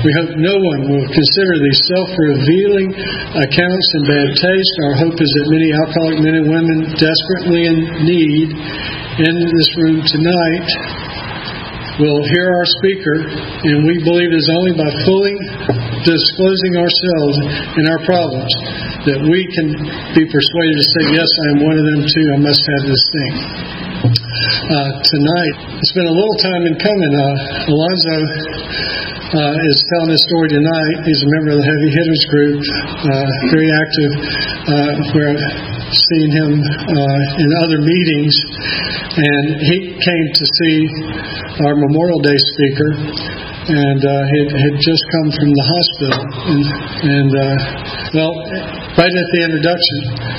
We hope no one will consider these self-revealing accounts in bad taste. Our hope is that many alcoholic men and women desperately in need in this room tonight will hear our speaker, and we believe it is only by fully disclosing ourselves and our problems that we can be persuaded to say, yes, I am one of them too. I must have this thing. Tonight, it's been a little time in coming. Alonzo is telling his story tonight. He's a member of the Heavy Hitters group, very active, where I've seen him in other meetings. And he came to see our Memorial Day speaker, and he had just come from the hospital. And well, right at the introduction,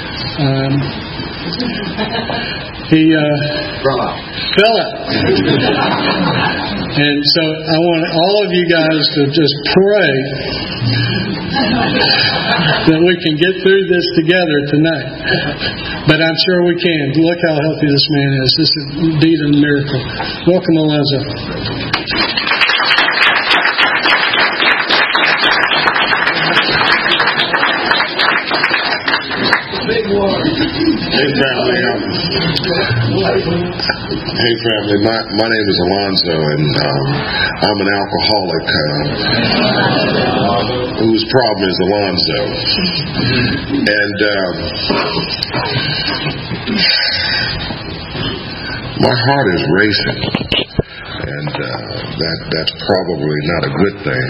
he fell out. And so I want all of you guys to just pray that we can get through this together tonight. But I'm sure we can. Look how healthy this man is. This is indeed a miracle. Welcome, Alonzo. Hey family, my name is Alonzo, and I'm an alcoholic whose problem is Alonzo. And my heart is racing, and that's probably not a good thing.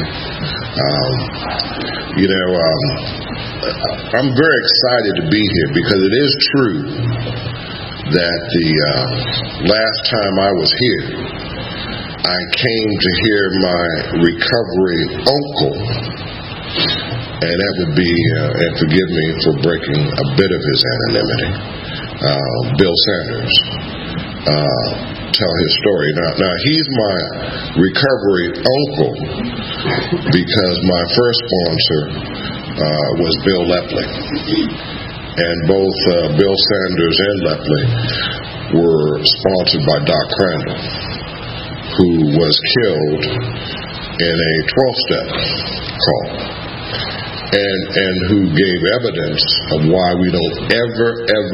I'm very excited to be here because it is true that the last time I was here, I came to hear my recovery uncle, and that would be, and forgive me for breaking a bit of his anonymity, Bill Sanders, tell his story. Now he's my recovery uncle because my first sponsor was Bill Lepley, and both Bill Sanders and Lepley were sponsored by Doc Crandall, who was killed in a 12-step call, and who gave evidence of why we don't ever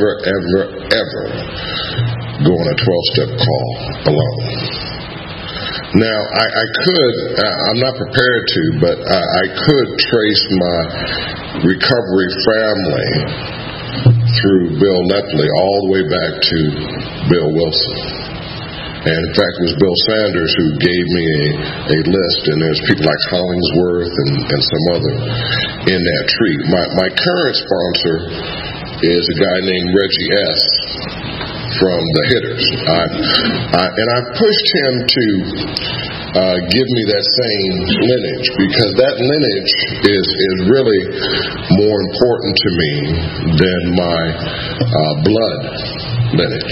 go on a 12-step call alone. Now, I'm not prepared to, but I could trace my recovery family through Bill Lepley all the way back to Bill Wilson. And in fact, it was Bill Sanders who gave me a list, and there's people like Hollingsworth and some other in that tree. My current sponsor is a guy named Reggie S. from the Hitters. And I pushed him to give me that same lineage, because that lineage is really more important to me than my blood lineage.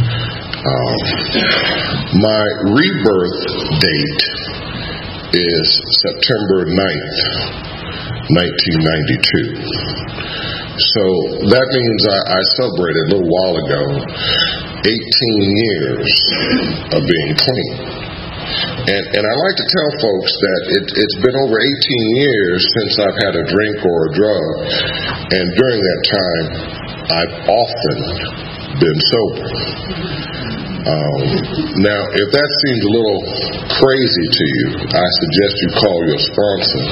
My rebirth date is September 9th, 1992. So that means I celebrated a little while ago 18 years of being clean. And I like to tell folks that it's been over 18 years since I've had a drink or a drug, and during that time I've often been sober. Now, if that seems a little crazy to you, I suggest you call your sponsor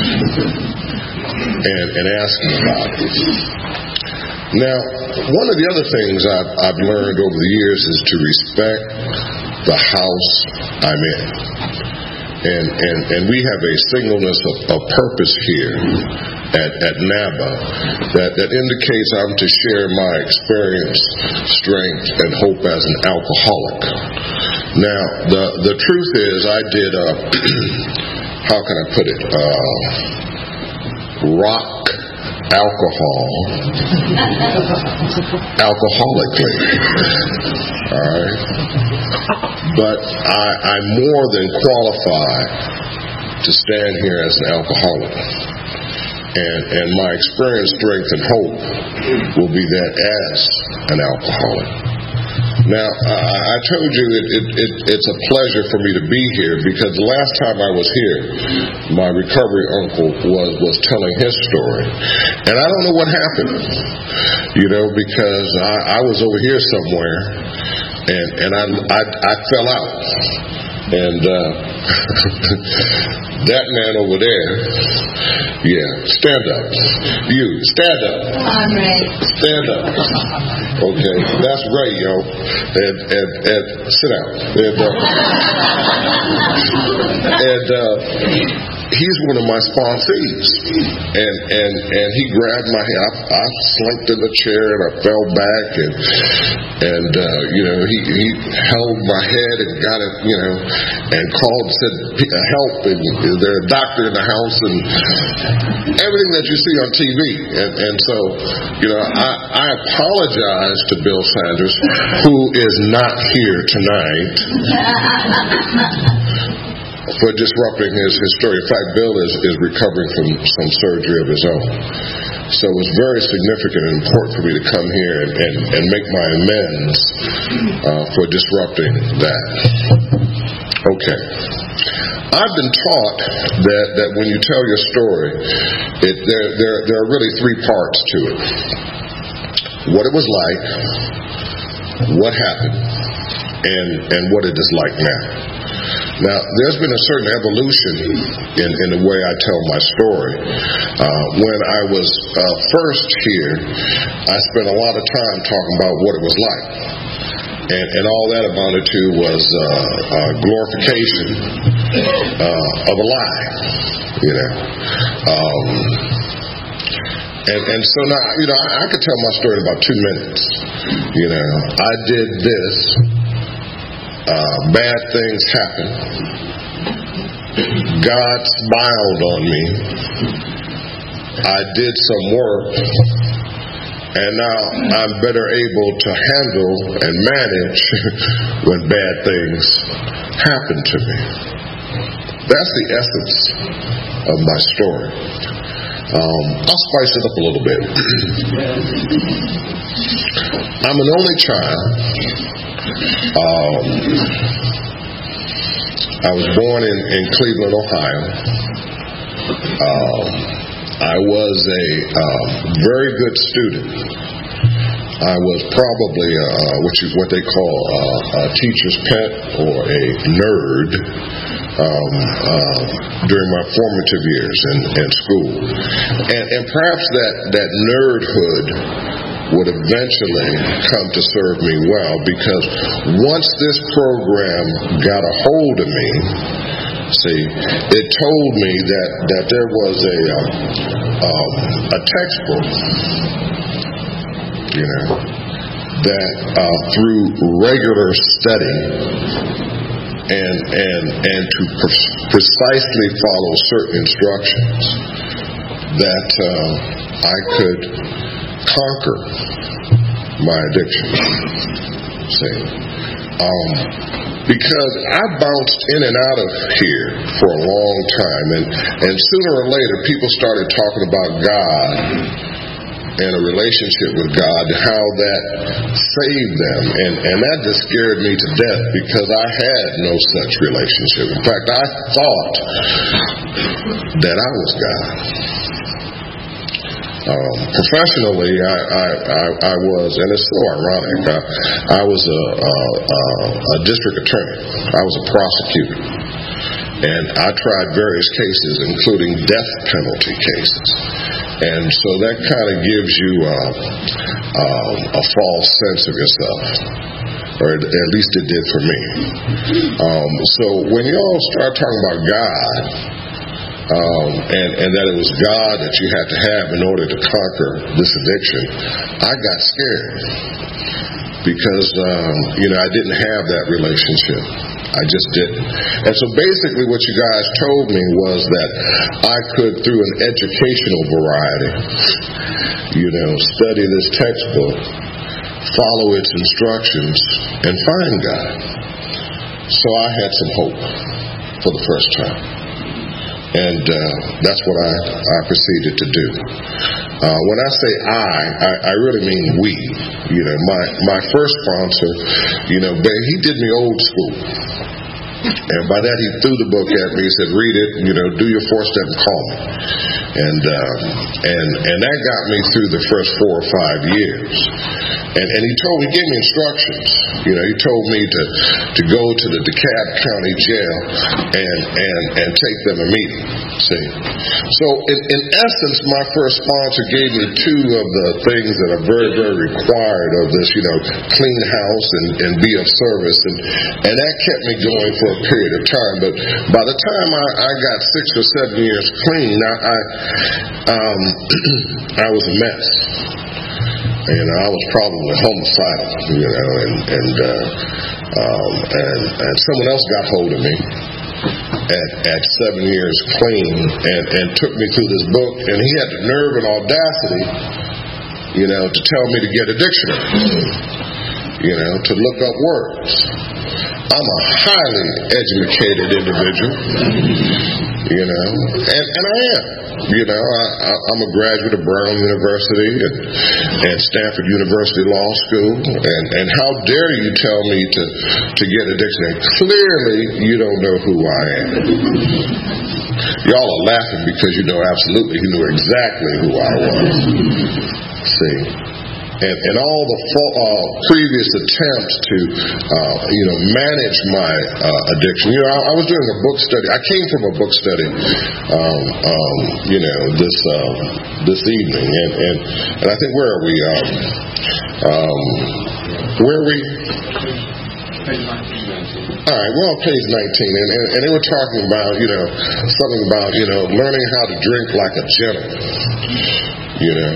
and ask him about it. Now, one of the other things I've learned over the years is to respect the house I'm in. And we have a singleness of purpose here at NABA that indicates I'm to share my experience, strength, and hope as an alcoholic. Now, the truth is I did how can I put it, rock alcohol alcoholically. All right? But I more than qualify to stand here as an alcoholic. And my experience, strength, and hope will be that as an alcoholic. Now, I told you it's a pleasure for me to be here because the last time I was here, my recovery uncle was telling his story. And I don't know what happened, because I was over here somewhere and I fell out. And that man over there, stand up. You, stand up. I'm right. Stand up. Okay, that's Ray, yo. And sit down. He's one of my sponsees, and he grabbed my hand. I slipped in the chair and I fell back, and he held my head and got it, and called and said help, and there's a doctor in the house, and everything that you see on TV, and so I apologize to Bill Sanders, who is not here tonight, for disrupting his story. In fact, Bill is recovering from some surgery of his own. So it was very significant and important for me to come here and make my amends for disrupting that. Okay. I've been taught that when you tell your story, there are really three parts to it. What it was like, what happened, and what it is like now. Now, there's been a certain evolution in the way I tell my story. When I was first here, I spent a lot of time talking about what it was like. And all that amounted to was glorification of a lie, And so now, I could tell my story in about 2 minutes. I did this. Bad things happened. God smiled on me. I did some work, and now I'm better able to handle and manage when bad things happen to me. That's the essence of my story. I'll spice it up a little bit. I'm an only child. I was born in Cleveland, Ohio. I was a very good student. I was probably what they call a teacher's pet or a nerd during my formative years in school. And perhaps that nerdhood would eventually come to serve me well, because once this program got a hold of me, it told me that there was a textbook, that through regular study and to precisely follow certain instructions, that I could conquer my addiction. Because I bounced in and out of here for a long time, and sooner or later people started talking about God and a relationship with God, how that saved them, and that just scared me to death, because I had no such relationship. In fact, I thought that I was God. Professionally, I was, and it's so ironic, I was a district attorney. I was a prosecutor. And I tried various cases, including death penalty cases. And so that kind of gives you a false sense of yourself. Or at least it did for me. So when you all start talking about God, and that it was God that you had to have in order to conquer this addiction, I got scared because I didn't have that relationship. I just didn't. And so basically what you guys told me was that I could, through an educational variety, study this textbook, follow its instructions, and find God. So I had some hope for the first time. And that's what I proceeded to do. When I say I really mean we. My first sponsor, he did me old school. And by that, he threw the book at me. He said, read it, do your 4-step and call me. And that got me through the first 4 or 5 years. And he gave me instructions. He told me to go to the DeKalb County Jail and take them a meeting. See? So in essence, my first sponsor gave me 2 of the things that are very, very required of this, clean house and be of service. And that kept me going for a period of time. But by the time I got 6 or 7 years clean, I was a mess. I was probably homicidal, and someone else got hold of me at 7 years clean and took me through this book, and he had the nerve and audacity, to tell me to get a dictionary, to look up words. I'm a highly educated individual, and I am. I'm a graduate of Brown University and Stanford University Law School, and how dare you tell me to get a dictionary? Clearly, you don't know who I am. Y'all are laughing because you know absolutely he knew exactly who I was. See? And all the previous attempts to, manage my addiction. I was doing a book study. I came from a book study, this evening. And I think, where are we? Where are we? All right, we're on page 19, and they were talking about, something about, learning how to drink like a gentleman. Yeah.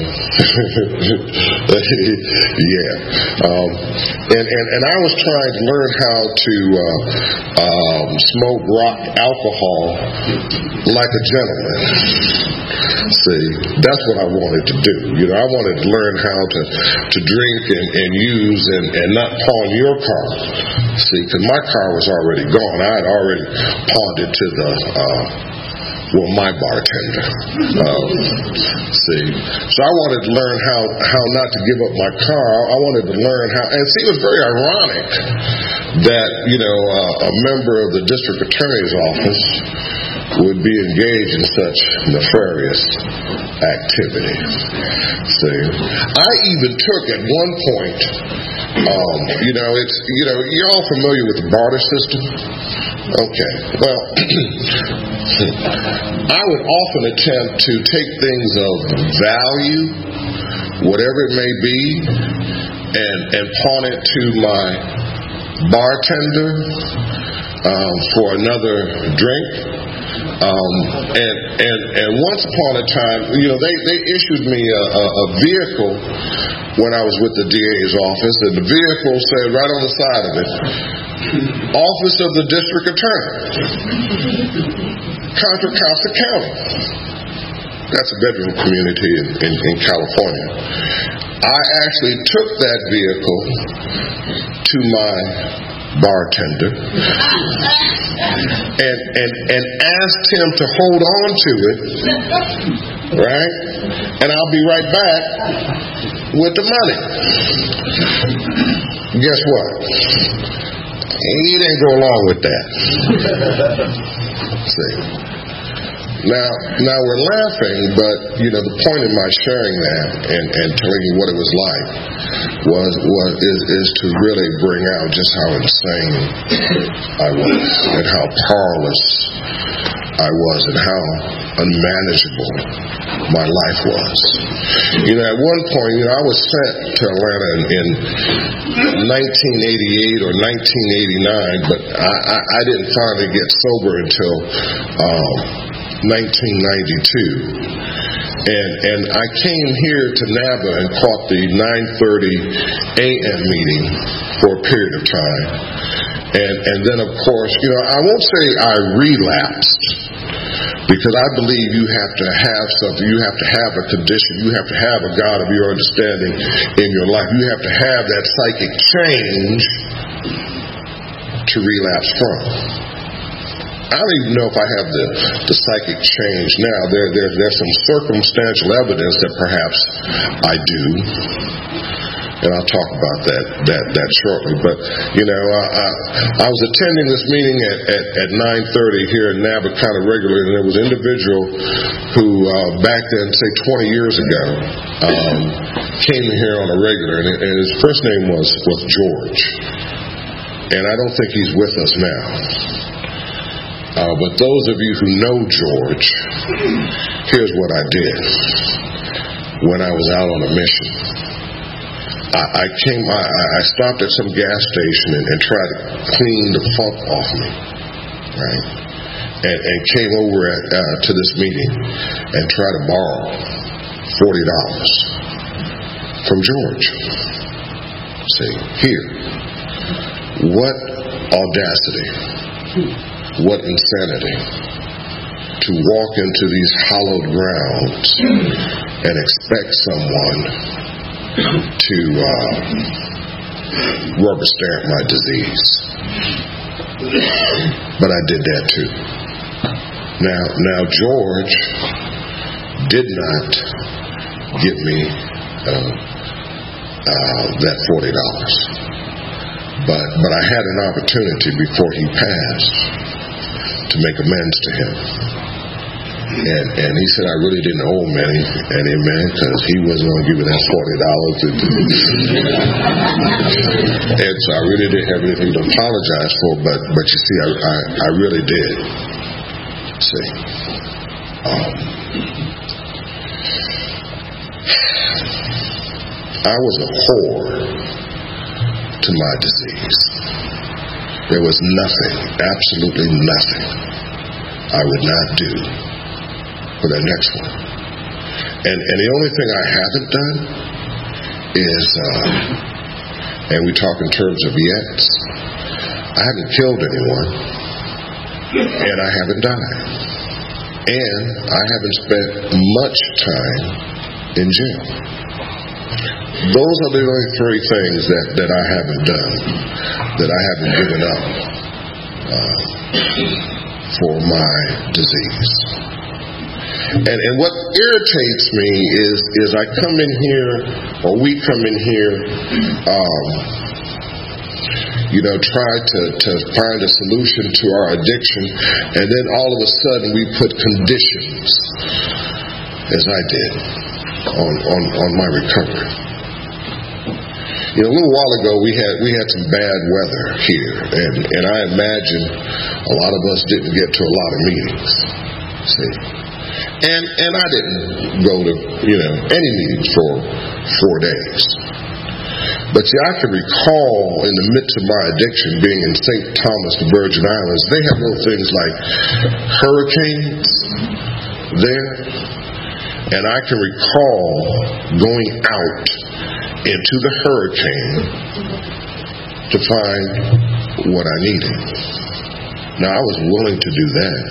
And I was trying to learn how to smoke rock alcohol like a gentleman. See, that's what I wanted to do. I wanted to learn how to drink and use and not pawn your car. See, because my car was already gone. I had already pawned it to my bartender. See, so I wanted to learn how not to give up my car. I wanted to learn how, and see, it was very ironic that, a member of the district attorney's office would be engaged in such nefarious activity. See, I even took at one point, you're all familiar with the barter system? Okay, well, I would often attempt to take things of value, whatever it may be, and pawn it to my bartender for another drink. And once upon a time, they issued me a vehicle when I was with the DA's office, and the vehicle said right on the side of it, Office of the District Attorney, Contra Costa County. That's a bedroom community in California. I actually took that vehicle to my bartender and asked him to hold on to it, right? And I'll be right back with the money. Guess what? He didn't go along with that. See. Now we're laughing, but the point in my sharing that and telling you what it was like is to really bring out just how insane I was and how powerless I was and how unmanageable my life was. At one point, I was sent to Atlanta in 1988 or 1989, but I didn't finally get sober until 1992. And I came here to NABA and caught the 9:30 a.m. meeting for a period of time. And then, of course, I won't say I relapsed, because I believe you have to have something. You have to have a condition. You have to have a God of your understanding in your life. You have to have that psychic change to relapse from. I don't even know if I have the psychic change now. There's some circumstantial evidence that perhaps I do. And I'll talk about that shortly. But, I was attending this meeting at 9:30 here in Napa kind of regularly, and there was an individual who, back then, say 20 years ago, came here on a regular, and his first name was George. And I don't think he's with us now. But those of you who know George, here's what I did when I was out on a mission. I stopped at some gas station and tried to clean the funk off me, right? And came over to this meeting and tried to borrow $40 from George. See, here. What audacity, what insanity to walk into these hallowed grounds and expect someone to rubber stamp my disease. But I did that too. Now George did not give me that $40. But I had an opportunity before he passed to make amends to him. And he said I really didn't owe him any man, because he wasn't going to give me that $40. And so I really didn't have anything to apologize for, but you see, I really did. See. I was a whore to my disease. There was nothing, absolutely nothing, I would not do for the next one. And the only thing I haven't done is, and we talk in terms of yets, I haven't killed anyone, and I haven't died, and I haven't spent much time in jail. Those are the only three things that I haven't done, that I haven't given up for my disease. And what irritates me is I come in here, or we come in here, try to find a solution to our addiction, and then all of a sudden we put conditions, as I did, on my recovery. A little while ago, we had some bad weather here, and I imagine a lot of us didn't get to a lot of meetings. See, and I didn't go to any meetings for 4 days. But see, I can recall in the midst of my addiction, being in St. Thomas, the Virgin Islands, they have little things like hurricanes there, and I can recall going out into the hurricane to find what I needed. Now, I was willing to do that.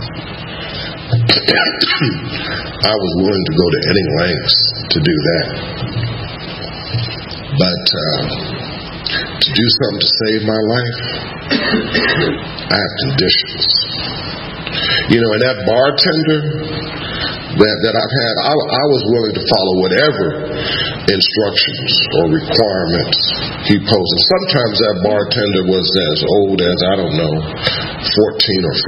I was willing to go to any lengths to do that. But to do something to save my life, I have conditions. And that bartender that I've had, I was willing to follow whatever instructions or requirements he posed. And sometimes that bartender was as old as, 14 or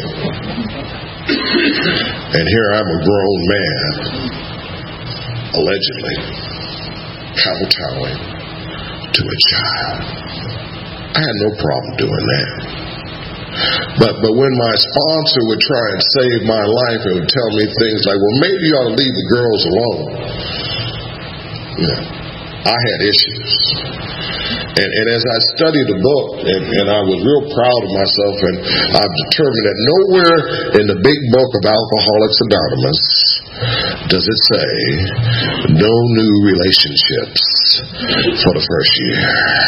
15. And here I'm a grown man, allegedly, kowtowing to a child. I had no problem doing that. But when my sponsor would try and save my life, it would tell me things like, well, maybe you ought to leave the girls alone. I had issues. And as I studied the book, and I was real proud of myself, and I've determined that nowhere in the big book of Alcoholics Anonymous does it say no new relationships for the first year.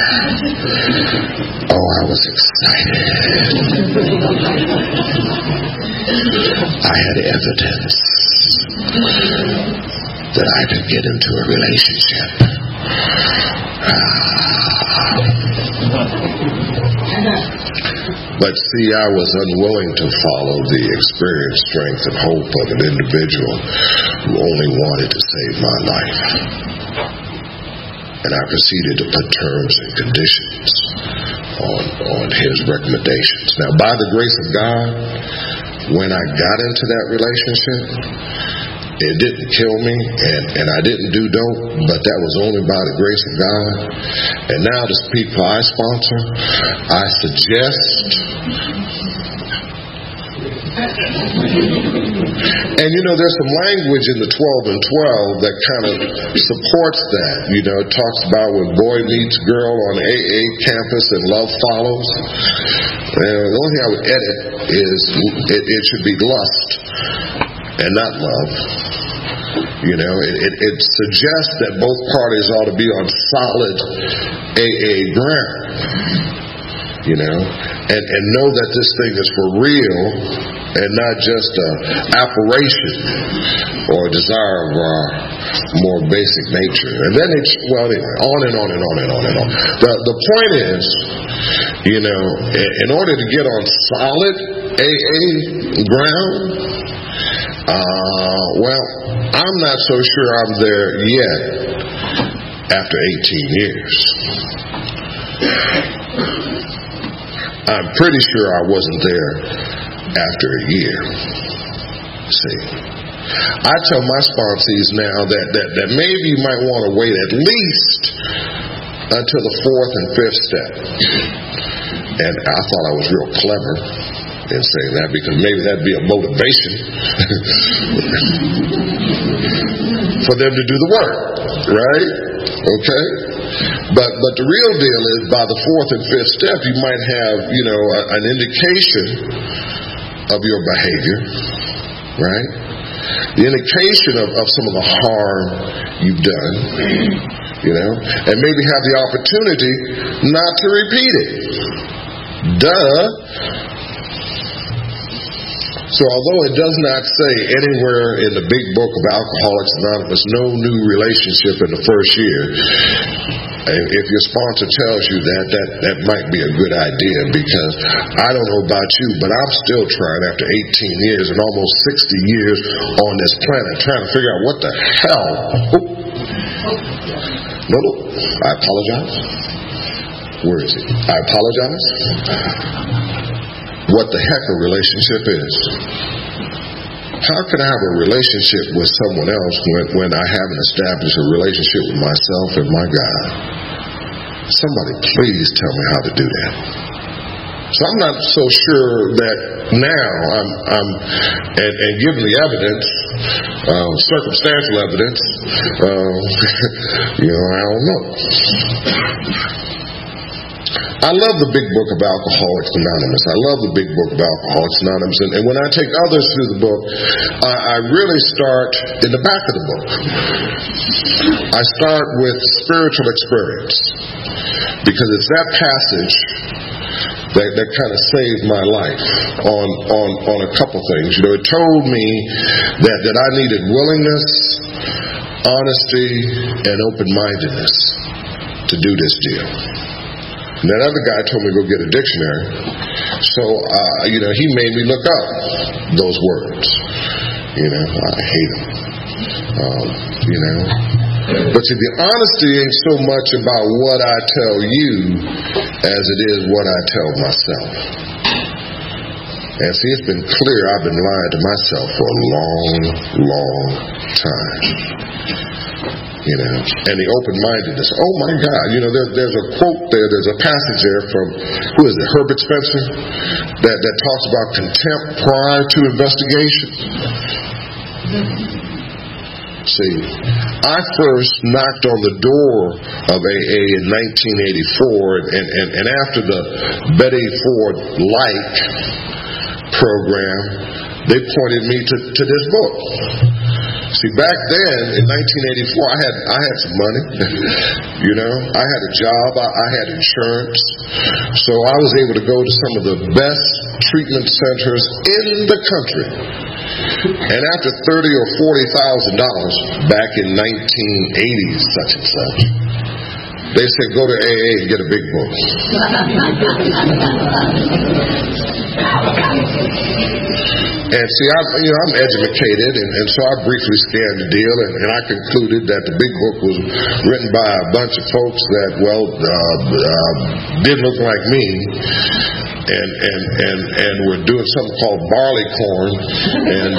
Oh, I was excited. I had evidence that I could get into a relationship. But see, I was unwilling to follow the experience, strength, and hope of an individual who only wanted to save my life. And I proceeded to put terms and conditions on his recommendations. Now, by the grace of God, when I got into that relationship, it didn't kill me, and I didn't do dope, but that was only by the grace of God. And now the people I sponsor, I suggest. And there's some language in the 12 and 12 that kind of supports that. It talks about when boy meets girl on AA campus and love follows. And the only thing I would edit is it should be lust and not love. It suggests that both parties ought to be on solid AA ground. And know that this thing is for real and not just an apparition or a desire of our more basic nature. And then anyway, on and on and on and on and on. The point is, in order to get on solid AA ground, I'm not so sure I'm there yet after 18 years. I'm pretty sure I wasn't there after a year. See, I tell my sponsees now that maybe you might want to wait at least until the 4th and 5th step. And I thought I was real clever in saying that, because maybe that'd be a motivation for them to do the work, right? Okay? But the real deal is, by the 4th and 5th step, you might have, an indication of your behavior, right? The indication of some of the harm you've done, and maybe have the opportunity not to repeat it. Duh. So although it does not say anywhere in the big book of Alcoholics Anonymous, no new relationship in the first year, if your sponsor tells you that might be a good idea, because I don't know about you, but I'm still trying, after 18 years and almost 60 years on this planet, trying to figure out what the hell. No, I apologize. Where is it? I apologize. What the heck a relationship is. How can I have a relationship with someone else when I haven't established a relationship with myself and my God? Somebody please tell me how to do that. So I'm not so sure that now I'm and given the evidence, circumstantial evidence, I don't know. I love the big book of Alcoholics Anonymous. I love the big book of Alcoholics Anonymous. And when I take others through the book, I really start in the back of the book. I start with spiritual experience, because it's that passage that kind of saved my life on a couple things. It told me that I needed willingness, honesty, and open-mindedness to do this deal. And that other guy told me to go get a dictionary. So, he made me look up those words. I hate them. But see, the honesty ain't so much about what I tell you as it is what I tell myself. And see, it's been clear I've been lying to myself for a long, long time. And the open-mindedness. Oh my God! There's a quote there. There's a passage there from, who is it? Herbert Spencer, that talks about contempt prior to investigation. See, I first knocked on the door of AA in 1984, and after the Betty Ford Light program, they pointed me to this book. See, back then in 1984, I had some money. I had a job. I had insurance, so I was able to go to some of the best treatment centers in the country. And after $30,000 or $40,000 back in 1980 such and such, they said, go to AA and get a big book. And see, I'm educated, and so I briefly scanned the deal, and I concluded that the big book was written by a bunch of folks that, didn't look like me, and were doing something called barley corn, and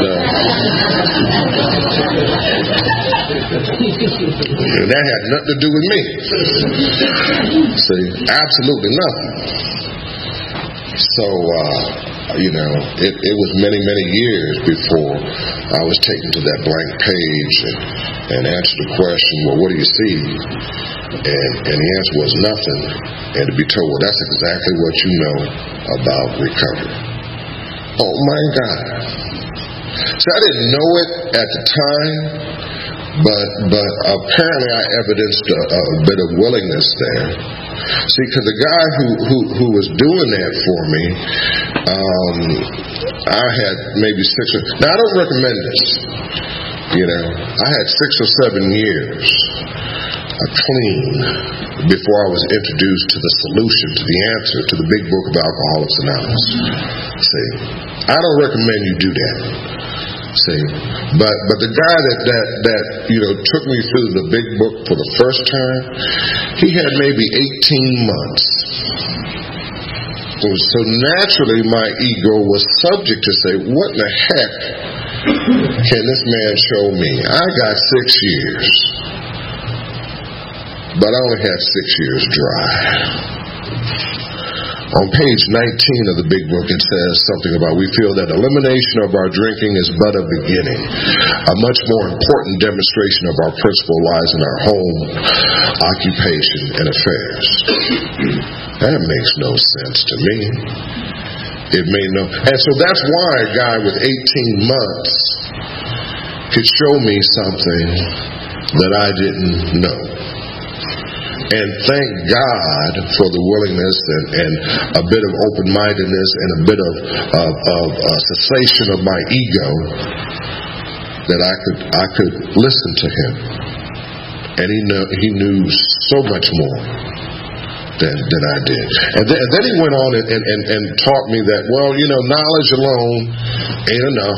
that had nothing to do with me. See, absolutely nothing. So, it was many, many years before I was taken to that blank page and answered the question, well, what do you see? And the answer was nothing. And to be told, well, that's exactly what you know about recovery. Oh, my God. So I didn't know it at the time, but apparently I evidenced a bit of willingness there. See, because the guy who was doing that for me, I had maybe now I don't recommend this. I had 6 or 7 years clean before I was introduced to the solution, to the answer, to the big book of Alcoholics Anonymous. See, I don't recommend you do that. See, but the guy that took me through the big book for the first time, he had maybe 18 months. So naturally, my ego was subject to say, "What in the heck can this man show me? I got 6 years, but I only had 6 years dry." On page 19 of the big book, it says something about, we feel that elimination of our drinking is but a beginning. A much more important demonstration of our principle lies in our home, occupation, and affairs. That makes no sense to me. It made no... And so that's why a guy with 18 months could show me something that I didn't know. And thank God for the willingness and a bit of open-mindedness and a bit of cessation of my ego that I could listen to him. And he knew so much more than I did. And then he went on and taught me that, knowledge alone ain't enough.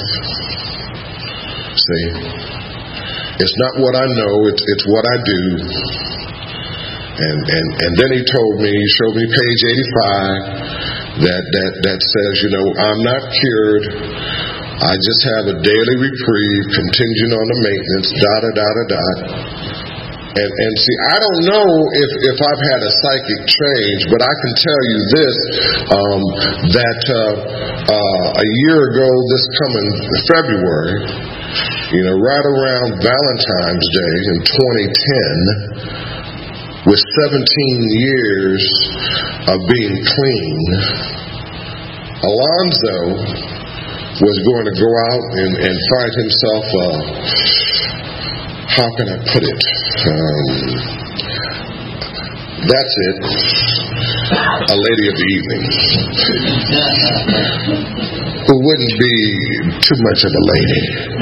See, it's not what I know, it's what I do. And then he showed me page 85 that says, I'm not cured. I just have a daily reprieve contingent on the maintenance, And see, I don't know if I've had a psychic change, but I can tell you this, that a year ago, this coming February, right around Valentine's Day in 2010, with 17 years of being clean, Alonzo was going to go out and find himself how can I put it? That's it. A lady of the evening. Who wouldn't be too much of a lady.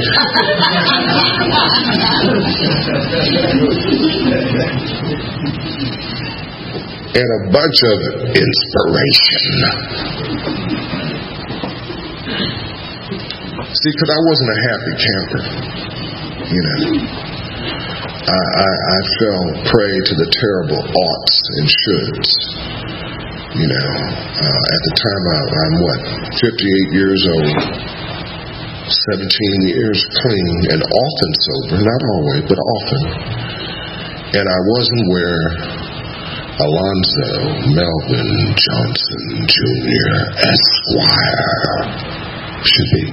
And a bunch of inspiration. See, because I wasn't a happy camper. I fell prey to the terrible oughts and shoulds. At the time I'm 58 years old, 17 years clean, and often sober, not always, but often. And I wasn't where Alonzo Melvin Johnson Jr. Esquire should be.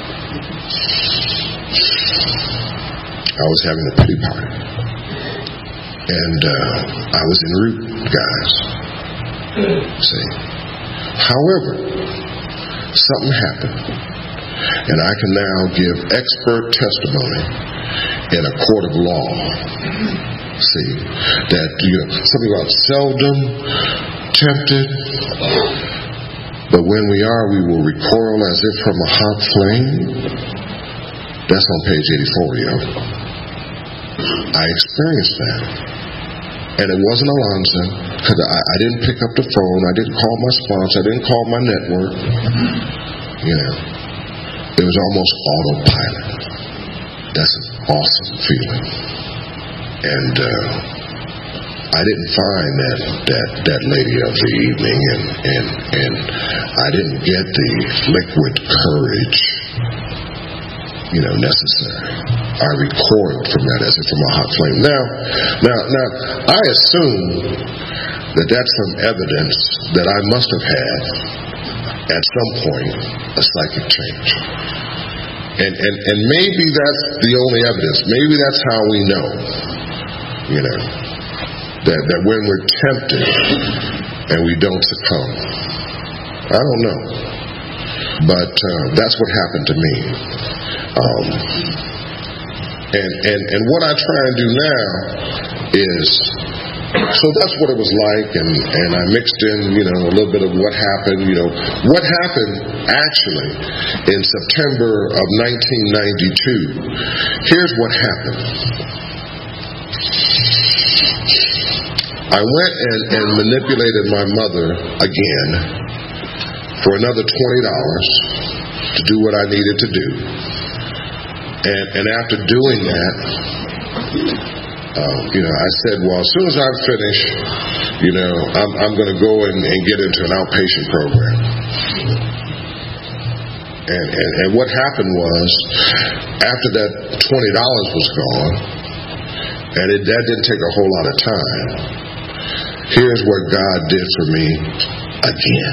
I was having a pity party. And I was en route, guys. See. However, something happened. And I can now give expert testimony in a court of law. See, that something about seldom tempted, but when we are, we will recoil as if from a hot flame. That's on page 84, yo. I experienced that. And it wasn't Alonzo, because I didn't pick up the phone, I didn't call my sponsor, I didn't call my network. It was almost autopilot. That's an awesome feeling. And I didn't find that lady of the evening, and I didn't get the liquid courage, necessary. I recoiled from that as if from a hot flame. Now, I assume that that's some evidence that I must have had at some point a psychic change. And maybe that's the only evidence. Maybe that's how we know, that when we're tempted and we don't succumb. I don't know. But that's what happened to me. And what I try and do now is, so that's what it was like, and I mixed in, a little bit of what happened. What happened actually in September of 1992. Here's what happened. I went and manipulated my mother again for another $20 to do what I needed to do. And after doing that, I said, well, as soon as I'm finished, I'm going to go and get into an outpatient program. And what happened was, after that $20 was gone, and that didn't take a whole lot of time, here's what God did for me again.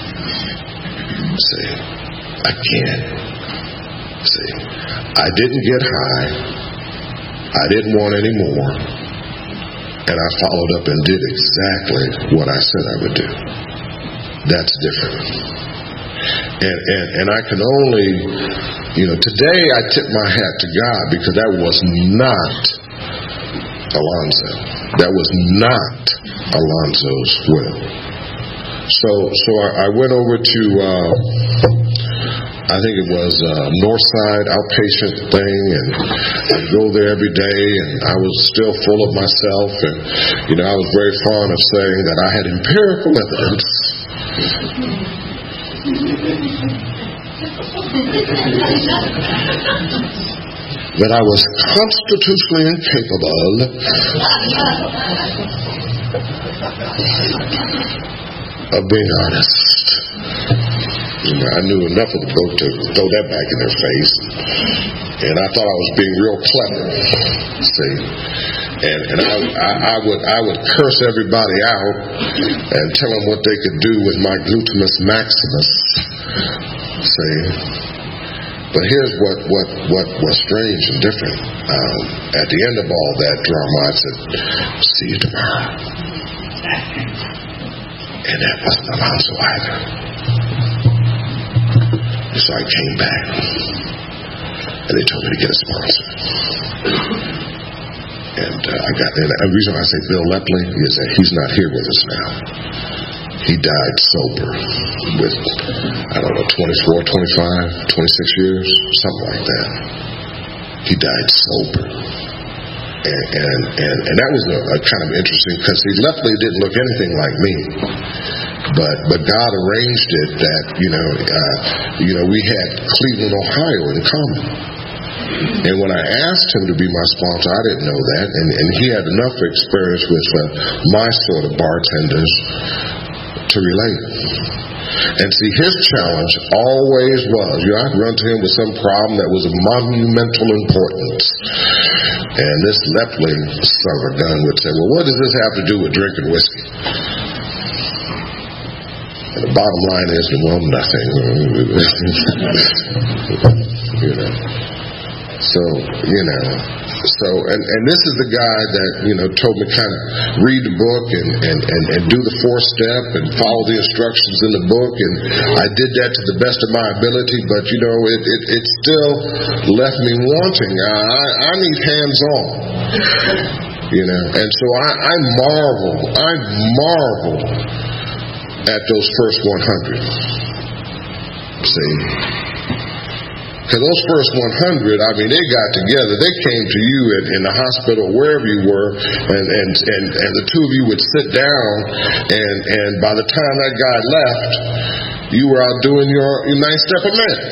See, again. See, I didn't get high. I didn't want any more. And I followed up and did exactly what I said I would do. That's different. And I can only, today I tip my hat to God, because that was not Alonzo. That was not Alonzo's will. So I went over to, I think it was Northside outpatient thing, and I'd go there every day, and I was still full of myself, and I was very fond of saying that I had empirical evidence that I was constitutionally incapable of being honest. I knew enough of the book to throw that back in their face, and I thought I was being real clever. See, and I would curse everybody out and tell them what they could do with my glutamus maximus. See, but here's what was strange and different. At the end of all that drama, I said, "See you tomorrow," and that wasn't Alonzo either. So I came back, and they told me to get a sponsor. And the reason I say Bill Lepley is that he's not here with us now. He died sober with, 24, 25, 26 years, something like that. He died sober. And that was a kind of interesting, because Lepley didn't look anything like me. But God arranged it that, we had Cleveland, Ohio in common. And when I asked him to be my sponsor, I didn't know that. And he had enough experience with my sort of bartenders to relate. And see, his challenge always was, I'd run to him with some problem that was of monumental importance. And this Lepley son of a gun would say, well, what does this have to do with drinking whiskey? And the bottom line is, well, nothing. So, and this is the guy that, told me kind of read the book and do the 4-step and follow the instructions in the book. And I did that to the best of my ability, but, it still left me wanting. I need hands-on, And so I marvel at those first 100. See? Because those first 100, I mean, they got together. They came to you in the hospital, wherever you were, and the two of you would sit down, and by the time that guy left, you were out doing your 9-step amends.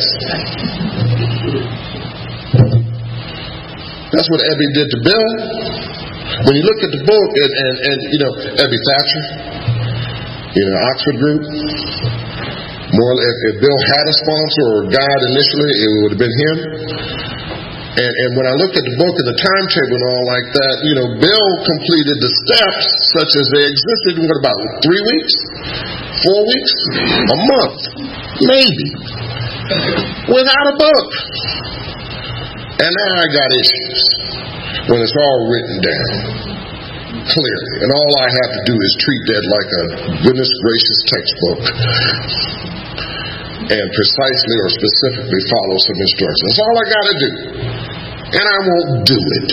That's what Ebby did to Bill. When you look at the book, and you know, Ebby Thatcher, you know, Oxford Group, more if Bill had a sponsor or a guide initially, it would have been him. And when I look at the book and the timetable and all like that, you know, Bill completed the steps such as they existed in what, about 3 weeks? 4 weeks? A month? Maybe. Without a book. And now I got issues when it's all written down clearly. And all I have to do is treat that like a goodness gracious textbook and precisely or specifically follow some instructions. That's all I got to do. And I won't do it.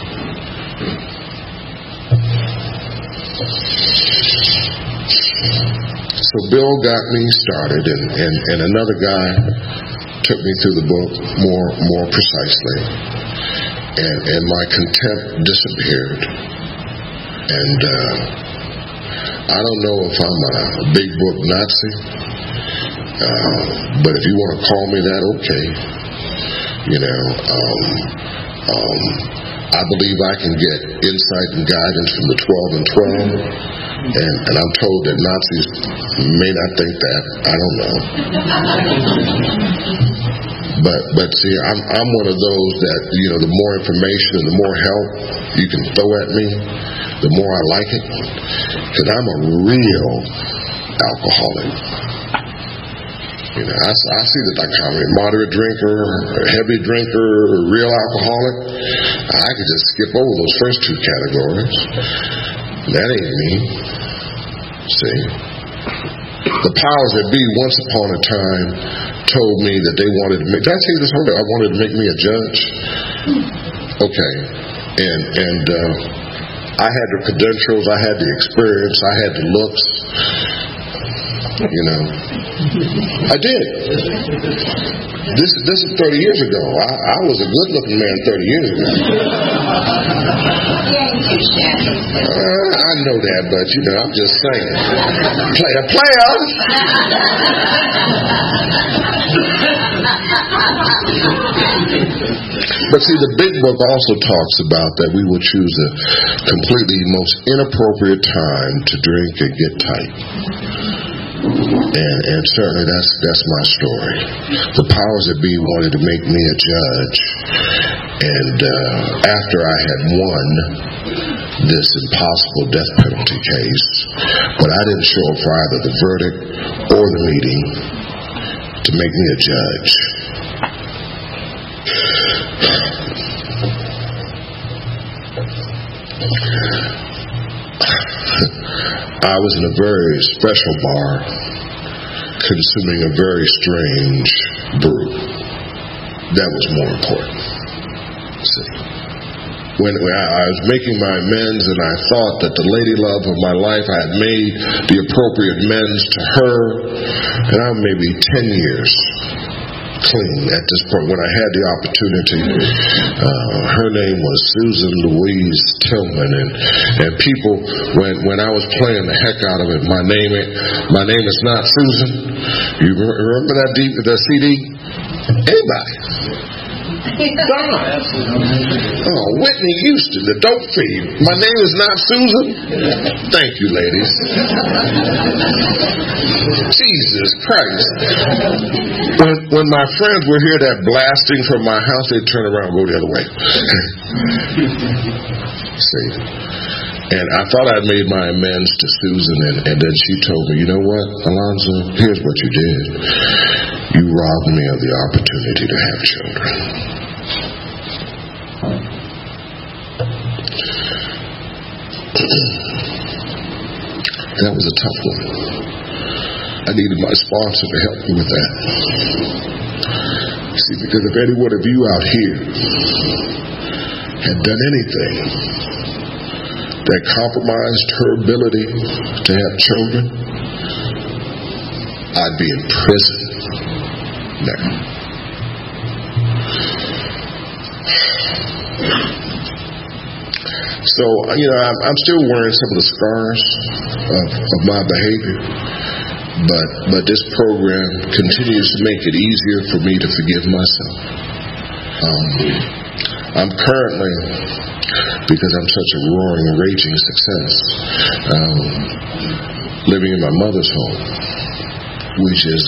So Bill got me started, and another guy took me through the book more precisely, and my contempt disappeared. And I don't know if I'm a big book Nazi, but if you want to call me that, okay. You know, I believe I can get insight and guidance from the 12 and 12, and I'm told that Nazis may not think that. I don't know. But see, I'm one of those that, you know, the more information and the more help you can throw at me, the more I like it, because I'm a real alcoholic. You know, I see the dichotomy: moderate drinker, heavy drinker, real alcoholic. I could just skip over those first two categories. That ain't me. See? The powers that be once upon a time told me that they wanted to make, did I tell you this whole day? I wanted to make me a judge. Okay. And I had the credentials, I had the experience, I had the looks. You know, I did. This is 30 years ago. I was a good-looking man 30 years ago. I know that, but you know, I'm just saying. Player. But see, the big book also talks about that we will choose the completely most inappropriate time to drink and get tight. And certainly that's my story. The powers that be wanted to make me a judge, and after I had won this impossible death penalty case, but I didn't show up for either the verdict or the meeting to make me a judge. I was in a very special bar consuming a very strange brew. That was more important. See, when I was making my amends and I thought that the lady love of my life, I had made the appropriate amends to her, and I'm maybe 10 years clean at this point when I had the opportunity. Her name was Susan Louise Tillman, and people, when I was playing the heck out of it, my name is not Susan. You remember that CD? Anybody? Oh, Whitney Houston, the dope fiend. My name is not Susan. Thank you, ladies. Jesus Christ. When my friends would hear that blasting from my house, they'd turn around and go the other way. See? And I thought I'd made my amends to Susan, and then she told me, you know what, Alonzo, here's what you did. You robbed me of the opportunity to have children. That was a tough one. I needed my sponsor to help me with that. See, because if any one of you out here had done anything that compromised her ability to have children, I'd be in prison now. So, I'm still wearing some of the scars of my behavior, but this program continues to make it easier for me to forgive myself. I'm currently, because I'm such a roaring, raging success, living in my mother's home, which is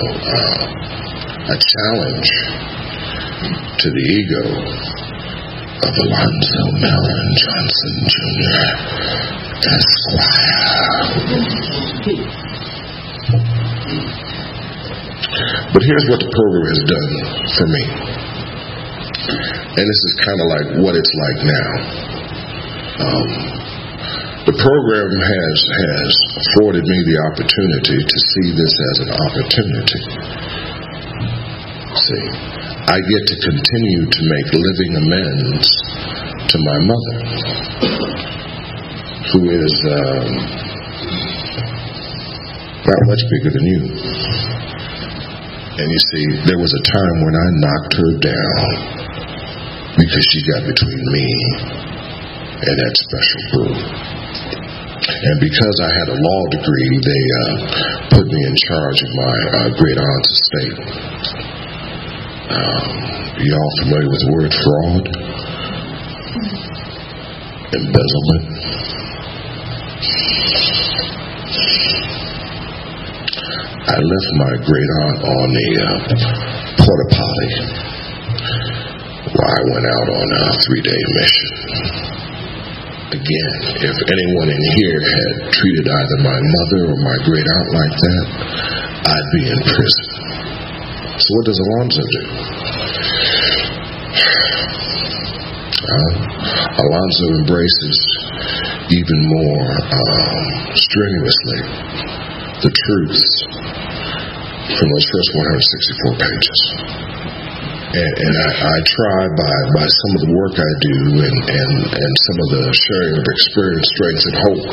a challenge to the ego of Alonzo Mellon Johnson Jr., Esquire. But here's what the program has done for me. And this is kind of like what it's like now. The program has afforded me the opportunity to see this as an opportunity. See, I get to continue to make living amends to my mother, who is not much bigger than you. And you see, there was a time when I knocked her down because she got between me and that special brew. And because I had a law degree, they put me in charge of my great aunt's estate. Y'all familiar with the word fraud? Embezzlement? I left my great aunt on the porta potty while I went out on a 3-day mission. Again, if anyone in here had treated either my mother or my great aunt like that, I'd be in prison. So what does Alonzo do? Alonzo embraces even more strenuously the truths from those first 164 pages. And I try by some of the work I do and some of the sharing of experience, strengths, and hope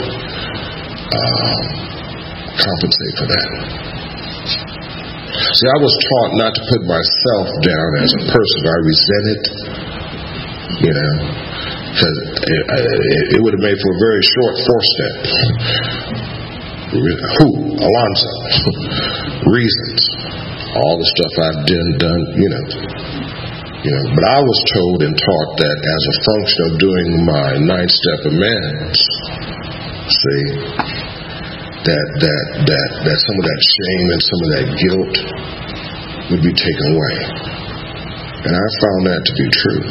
compensate for that. See, I was taught not to put myself down as a person. I resent it, because it would have made for a very short 4-step. Who? Alonzo. Reasons. All the stuff I've done, But I was told and taught that as a function of doing my 9-step amends, see, that some of that shame and some of that guilt would be taken away. And I found that to be true.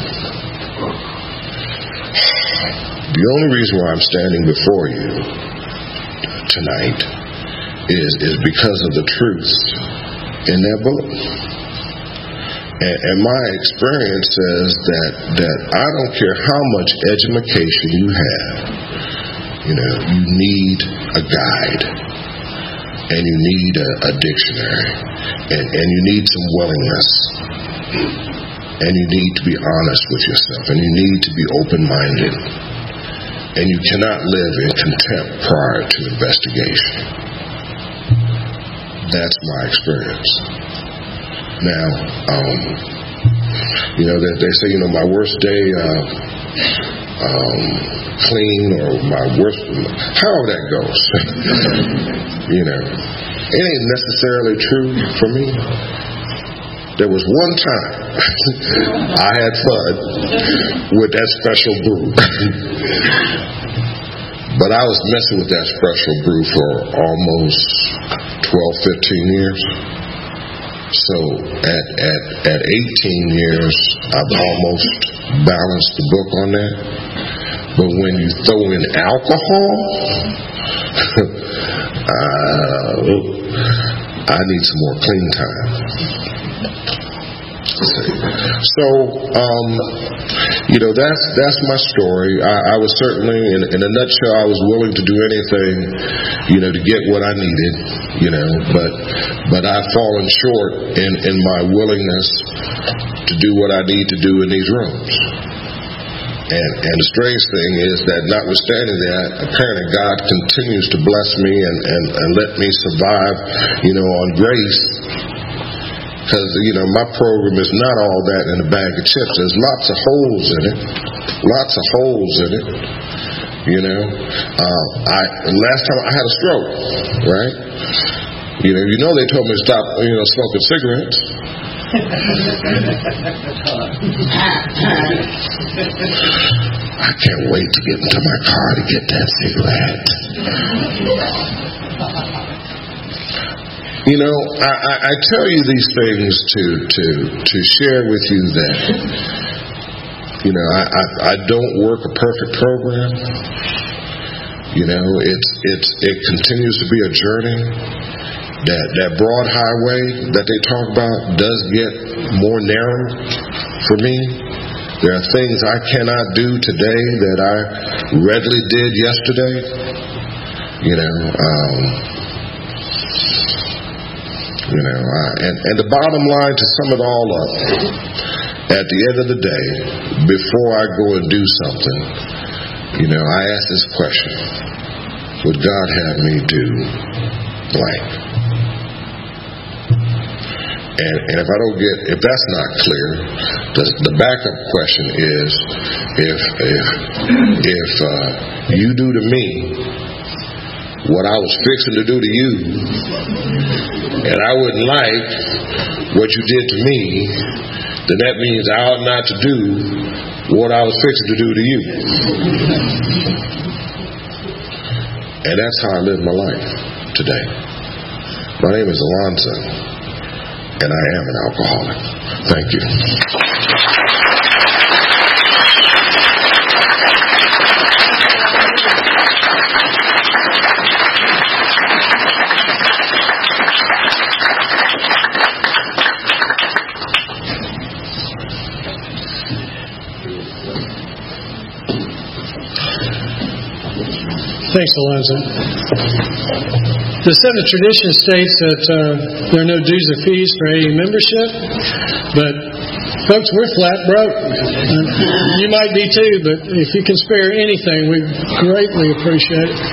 The only reason why I'm standing before you tonight is because of the truth in that book. And my experience says that I don't care how much education you have, you need a guide, and you need a dictionary, and you need some willingness, and you need to be honest with yourself, and you need to be open-minded, and you cannot live in contempt prior to investigation. That's my experience. Now, they say, my worst day clean, or my worst, however that goes. It ain't necessarily true for me. There was one time I had fun with that special brew. But I was messing with that special brew for almost 12, 15 years. So at 18 years, I've almost balanced the book on that. But when you throw in alcohol, I need some more clean time. So, that's my story. I was certainly, in a nutshell, I was willing to do anything, to get what I needed, but I've fallen short in my willingness to do what I need to do in these rooms. And the strange thing is that notwithstanding that, apparently God continues to bless me and let me survive, on grace. because, my program is not all that in a bag of chips. There's lots of holes in it. Last time I had a stroke, right? They told me to stop, smoking cigarettes. I can't wait to get into my car to get that cigarette. I tell you these things to share with you that, I don't work a perfect program. It continues to be a journey. That broad highway that they talk about does get more narrow for me. There are things I cannot do today that I readily did yesterday. And the bottom line, to sum it all up, at the end of the day, before I go and do something, I ask this question: would God have me do blank? And if that's not clear, the backup question is, if you do to me what I was fixing to do to you, and I wouldn't like what you did to me, then that means I ought not to do what I was fixing to do to you. And that's how I live my life today. My name is Alonzo, and I am an alcoholic. Thank you. Thanks, Alonzo. The Senate tradition states that there are no dues or fees for AA membership, but folks, we're flat broke. You might be too, but if you can spare anything, we greatly appreciate it.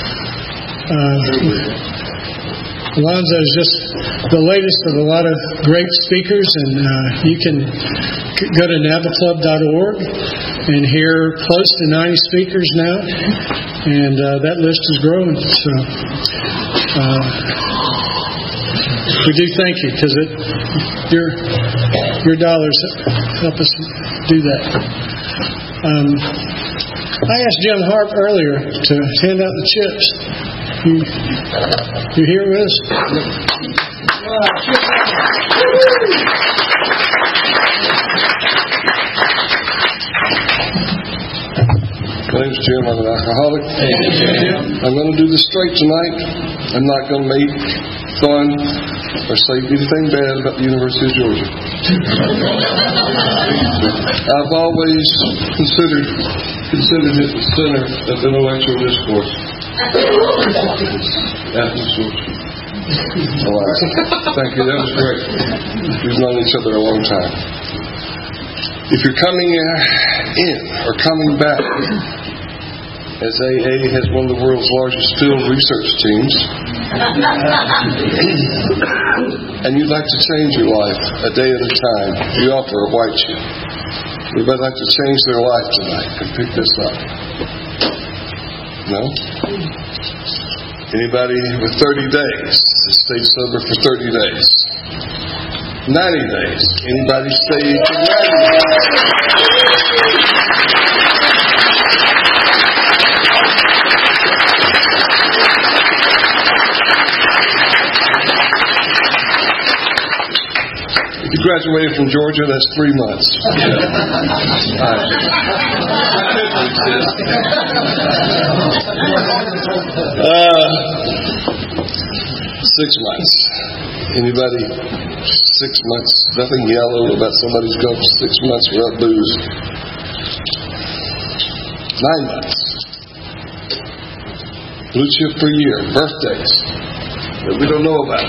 Alonzo is just the latest of a lot of great speakers, and you can go to navaclub.org and hear close to 90 speakers now, and that list is growing. So we do thank you, because your dollars help us do that. I asked Jim Harp earlier to hand out the chips. You here with us? My name's Jim. I'm an alcoholic. I'm going to do this straight tonight. I'm not going to make fun or say anything bad about the University of Georgia. I've always considered it the center of intellectual discourse. Athens, Georgia. All right. Thank you. That was great. We've known each other a long time. If you're coming in or coming back, as AA has one of the world's largest field research teams, and you'd like to change your life a day at a time, we offer a white chip. Anybody like to change their life tonight and pick this up? No? Anybody with 30 days to stay sober for 30 days? 90 days. Anybody stay for 90 days? You graduated from Georgia, that's 3 months. 6 months. Anybody? 6 months. Nothing yellow about somebody's gone for 6 months without booze. 9 months. Blue chip per year. Birthdays that we don't know about.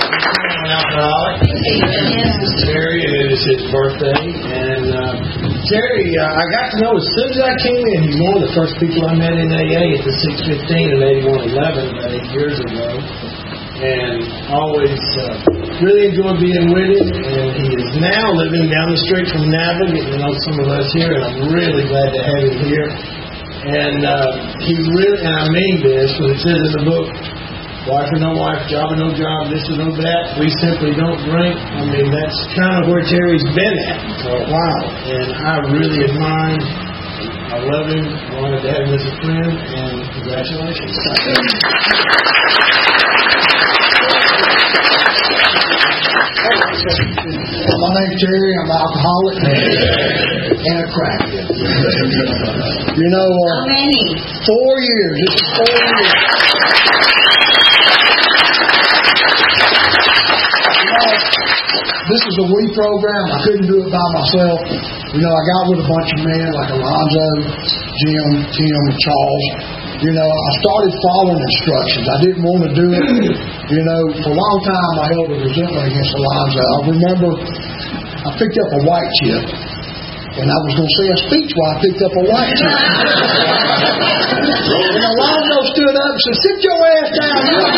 Terry, it is his birthday, and Terry, I got to know as soon as I came in. He's one of the first people I met in AA at the 615 and 8111 about 8 years ago. And always really enjoyed being with him. And he is now living down the street from Napa, getting to know some of us here. And I'm really glad to have him here. And he really, and I mean this, when it says in the book, wife or no wife, job or no job, this or no that, we simply don't drink. I mean, that's kind of where Terry's been at for a while. And I really admire him. I love him. I wanted to have him as a friend. And congratulations. My name's Terry. I'm an alcoholic and a crackhead. You know, how many? 4 years. This is 4 years. This is a we program. I couldn't do it by myself. You know, I got with a bunch of men like Alonzo, Jim, Tim, Charles. You know, I started following instructions. I didn't want to do it. You know, for a long time I held a resentment against Alonzo. I remember I picked up a white chip, and I was going to say a speech while I picked up a white chip. And Alonzo stood up and said, "Sit your ass down."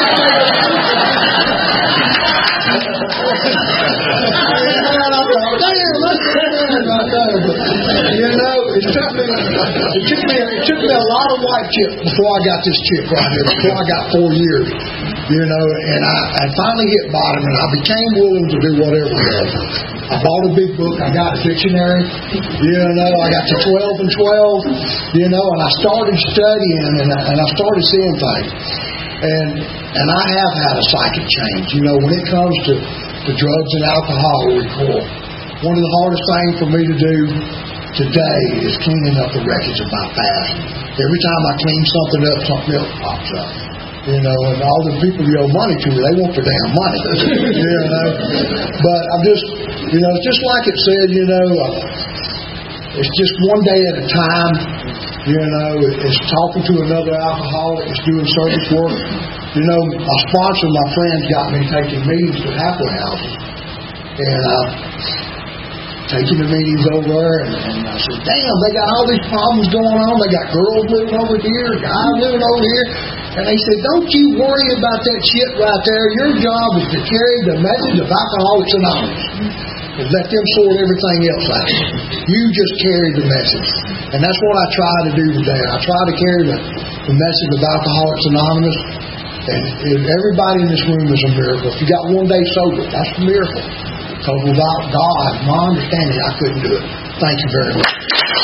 You know, it took me a lot of white chips before I got this chip right here, before I got 4 years. You know, and I finally hit bottom, and I became willing to do whatever it was. I bought a big book. I got a dictionary. You know, I got to 12 and 12. You know, and I started studying, and I started seeing things. And I have had a psychic change. You know, when it comes to drugs and alcohol recall, one of the hardest things for me to do today is cleaning up the wreckage of my past. Every time I clean something up, something else pops up. You know, and all the people you owe money to, they want their damn money. You know, but I'm just, you know, it's just like it said, you know, it's just one day at a time. You know, it's talking to another alcoholic, it's doing service work. You know, a sponsor of my friends got me taking meetings to halfway houses. And taking the meetings over, and I said, damn, they got all these problems going on. They got girls living over here, guys living over here. And they said, don't you worry about that shit right there. Your job is to carry the message of Alcoholics Anonymous and let them sort everything else out. You just carry the message. And that's what I try to do today. I try to carry the message of Alcoholics Anonymous. And everybody in this room is a miracle. If you got one day sober, that's a miracle. Because without God, my understanding, I couldn't do it. Thank you very much.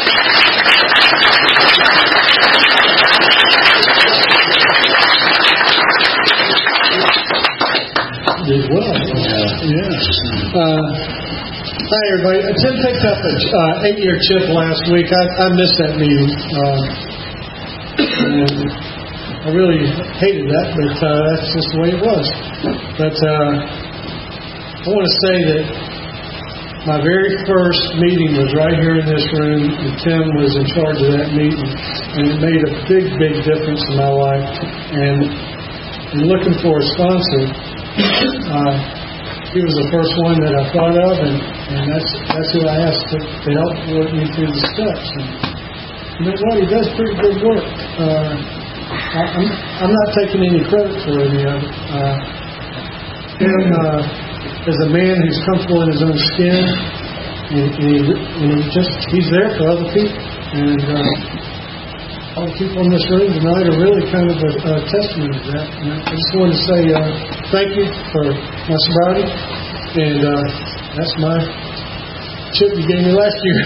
Did well. Yes. Hi, everybody. Tim picked up an 8-year chip last week. I missed that meeting. And I really hated that, but that's just the way it was. But I want to say that my very first meeting was right here in this room, and Tim was in charge of that meeting, and it made a big, big difference in my life. And in looking for a sponsor, he was the first one that I thought of, and that's who I asked to help work me through the steps. And you know what? He does pretty good work. I'm not taking any credit for any of it. Tim is a man who's comfortable in his own skin, and he's there for other people. And all the people in this room tonight are really kind of a testament to that. And I just wanted to say thank you for my sobriety, and that's my chip you gave me last year.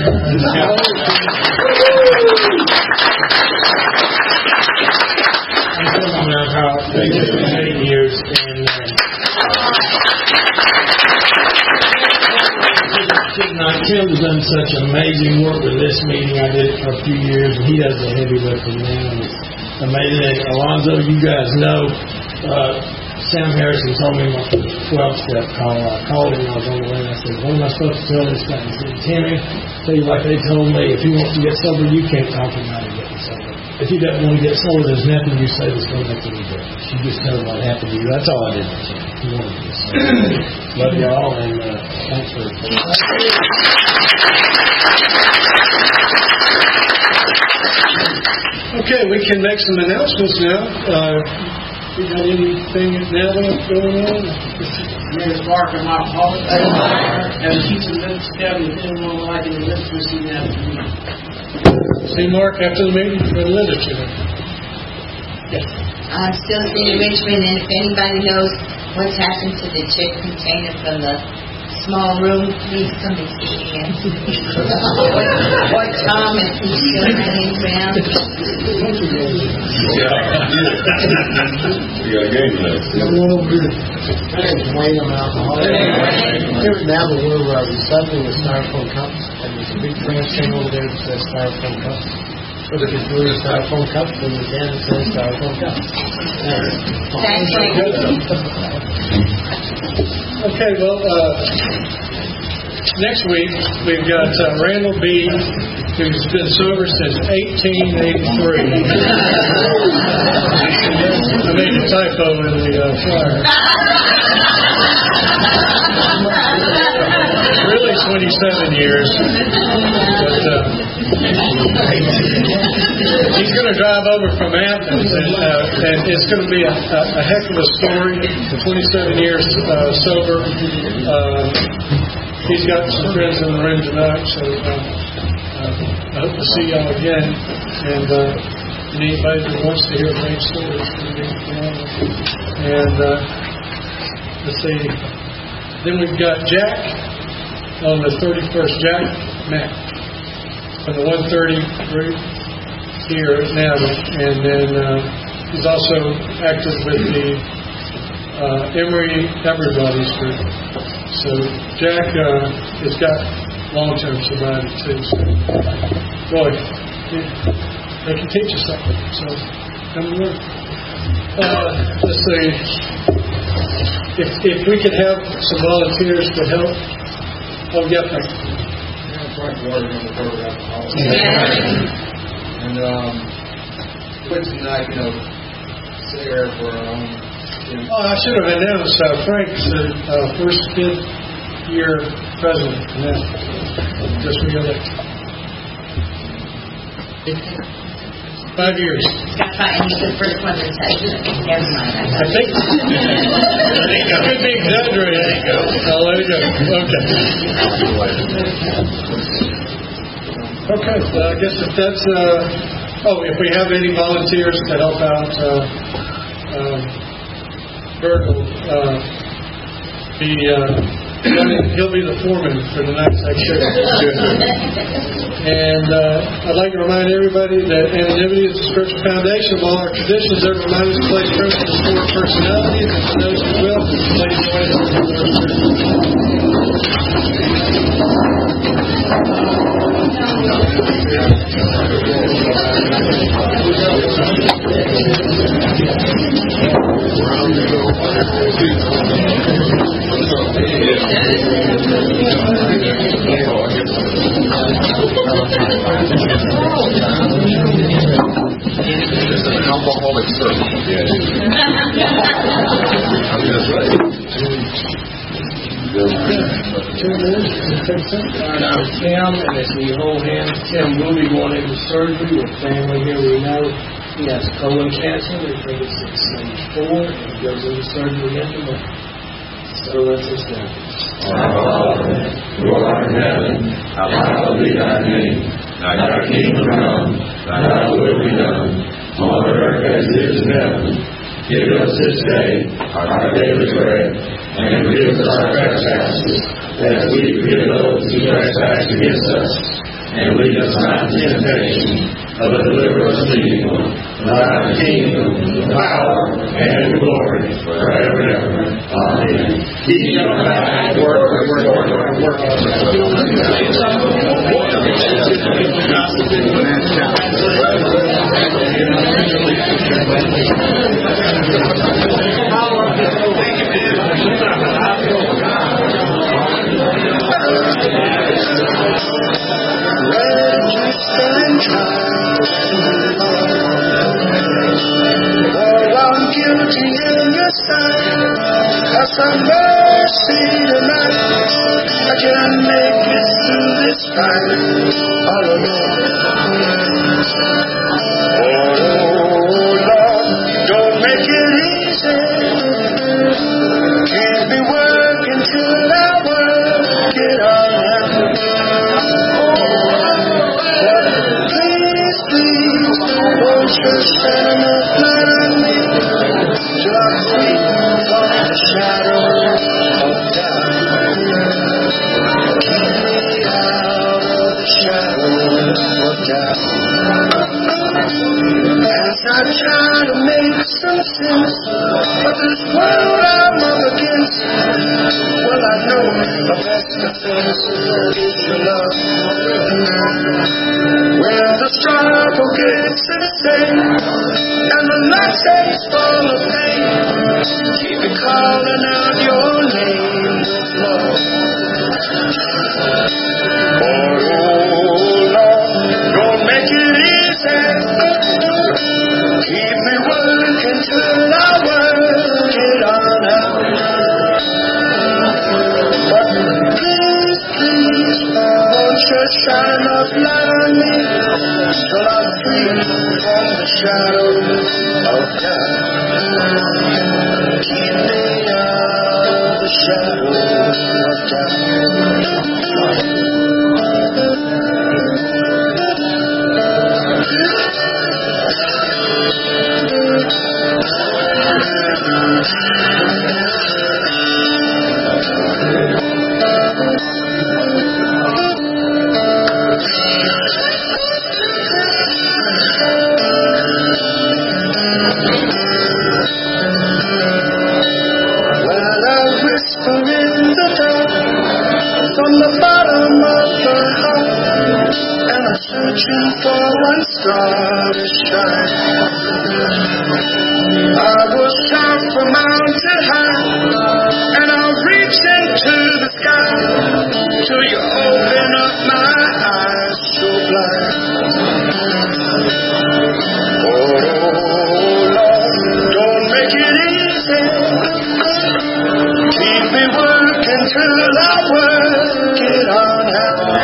I'm not how it's been 8 years, and Tim has done such amazing work with this meeting. I did it for a few years, and he does the heavy lifting now. It's amazing. Alonzo, you guys know, Sam Harrison told me my 12-step call. I called him and I was on the way, and I said, what am I supposed to tell this guy? He said, Timmy, tell you like they told me, if he wants to get sober, you can't talk him out of getting sober. if he doesn't want to get sold, there's nothing you say that's going to make any difference. You just tell him what happened to you. That's all I did. He wanted to say. Love y'all, and thanks for Okay, we can make some announcements now. You got anything now going on? Mayor's Mark and my apologies. And keep some minutes together if anyone would like any literacy now. See Mark after the meeting for the literature. Yes. I'm still in Richmond, and if anybody knows what's happened to the chip container from the small room, please come and see me. Or Tom, if he's still hanging around. We got a game tonight. My name's Wayne. I'm an alcoholic. Here at Napa, we're recycling with styrofoam cups, and there's a big trash can over there that says styrofoam cups. So if it's really styrofoam cups, then the can that says styrofoam cups. Thank you. Okay, well, next week we've got Randall B., who's been sober since 1883. I made a typo in the flyer. Really 27 years. But he's going to drive over from Athens, and it's going to be a heck of a story. 27 years sober. He's got some friends in the room tonight, so I hope to see y'all again. And anybody that wants to hear a great story, it's going to be phenomenal. And let's see. Then we've got Jack on the 31st. Jack Mack from the 130 group here at Napa, and then he's also active with the Emory Everybody's group. So Jack has got long-term sobriety too. So, boy, they can teach you something. So come to work. Let's see. If we could have some volunteers to help. Oh, yeah, thank you. And quit tonight, Sarah for our own. I should have announced Frank's first fifth-year president, and that's just re-elected. 5 years. And he's the first one to say, never mind. I think I could be exaggerating. I'll let it go. Okay. So I guess if that's if we have any volunteers to help out, Bert will he'll be the foreman for the next activity. And I'd like to remind everybody that anonymity is the Scripture foundation of all our traditions. Every reminder to place principles for personalities, and for those who will, please join us in the It's an alcoholic circle. Yes. That's right. Tim, and as we hold hands, Tim will be going into surgery with family here. We know he has colon cancer. We think it's stage 4, and he goes into surgery in the morning. So let's just go. Our Father, who art in heaven, hallowed be thy name. Thy kingdom come, thy will be done, on earth as it is in heaven. Give us this day our daily bread, and forgive us our trespasses, as we forgive those who trespass against us. And lead us not into temptation, but deliver us from evil. Thine the kingdom, the power, and the glory, forever and ever. Amen. Keep your back, work. Stand trial. side. Have some mercy tonight. I can't make it through this fight all alone. Oh Lord, don't make it easy. Keep me working till I work it out. Please, please, won't you shine a light on me till I'm free from the shadow of doubt. Keep me out of the shadow of doubt. As I try to make some sense of this world I'm up against, well, I know the best defense is your love. When the struggle gets insane and the night stays full of pain, keep me calling out your name with love. Oh Lord, don't make it easy. Keep me working till I work it on out. But please, please, won't you shine a light on me till I'm free from the shadow of doubt. Keep me out of the shadow of doubt. From the bottom of the heart, and I'm searching for one star to shine. I will shout from mountain high, and I'll reach into the sky till you open up my eyes so blind. Oh Lord, don't make it easy. Keep me working till I work it on out.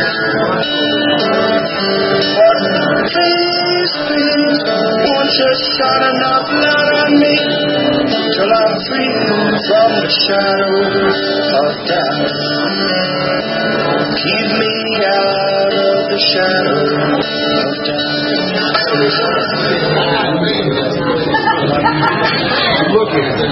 But please, please, won't you shine enough light on me till I'm free from the shadow of doubt. Keep me out of the shadow of doubt.